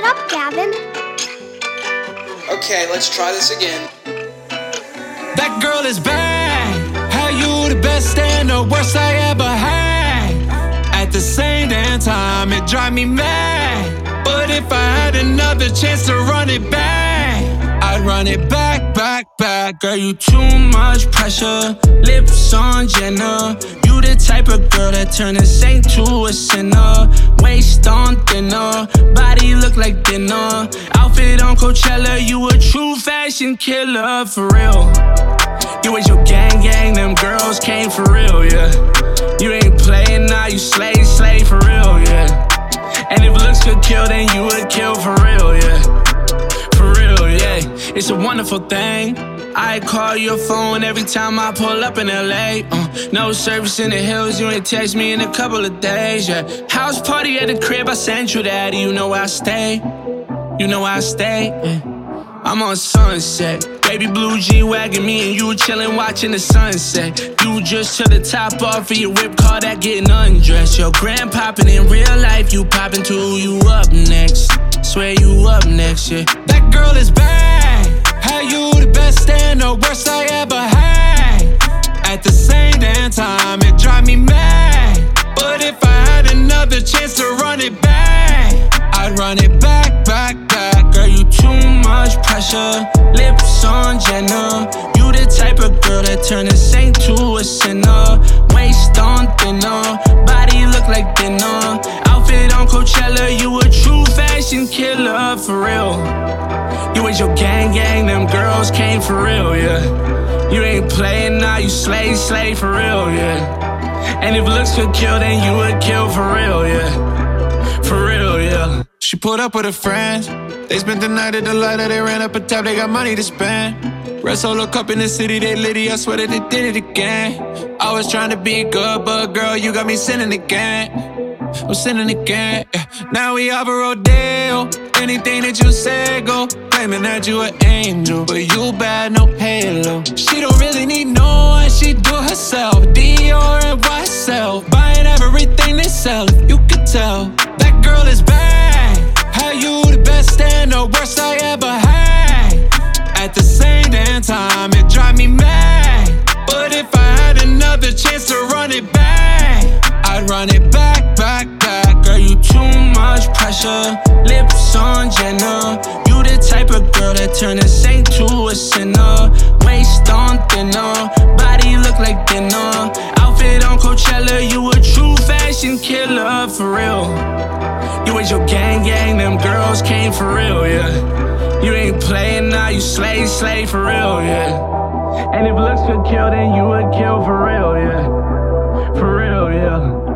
up, Gavin. Okay, let's try this again. That girl is bad. How you the best and the worst I ever had? At the same damn time, it drive me mad. But if I had another chance to run it back, I'd run it back, back, back. Girl, you too much pressure. Lips on Jenna. You the type of girl that turn a saint to a sinner. Waist on thinner, body look like dinner. Outfit on Coachella, you a true fashion killer for real. You and your gang, them girls came for real, yeah. You ain't playing now, you slay for real, yeah. And if looks could kill, then you would kill for real, yeah. For real, yeah. It's a wonderful thing. I call your phone every time I pull up in LA. No service in the hills, you ain't text me in a couple of days, yeah. House party at the crib, I sent you that. You know where I stay, you know where I stay, yeah. I'm on Sunset, baby blue G-Wagon, me and you chillin' watching the sunset. You just to the top off of your whip car that getting undressed. Your grand poppin' in real life, you poppin' too, you up next. Swear you up next, yeah. That girl is bad. How you the best and the worst I ever had? At the same damn time, it drive me mad. But if I had another chance to run it back, I'd run it back, back, back. Girl, you too much pressure. Lips on Jenna. You the type of girl that turn a saint to a sinner. Waist on thinner, body look like dinner. Outfit on Coachella, you a true fashion killer for real. You and your gang, them girls came for real, yeah. You ain't playing now, you slay for real, yeah. And if looks could kill, then you would kill for real, yeah. For real, yeah. She pulled up with her friends. They spent the night at the lighter, they ran up a tab, they got money to spend. Red Solo Cup in the city, they litty, I swear that they did it again. I was trying to be good, but girl, you got me sinning again. I'm sinning again, yeah. Now we have a rodeo. Anything that you say, go. Claiming that you an angel, but you bad, no halo. She don't really need no one, she do herself. Dior and YSL, buying everything they sell, if you could tell. That girl is bad. How you the best and the worst I ever had? At the same damn time, it drive me mad. But if I had another chance to run it back, I'd run it back, back, back. Girl, you too much pressure. Lips on Jenna. You the type of girl that turn a saint to a sinner. Waist on thinner, body look like dinner. Outfit on Coachella, you a true fashion killer for real. You and your gang, them girls came for real, yeah. You ain't playing now, you slay for real, yeah. And if looks could kill, then you would kill for real, yeah. For real, yeah.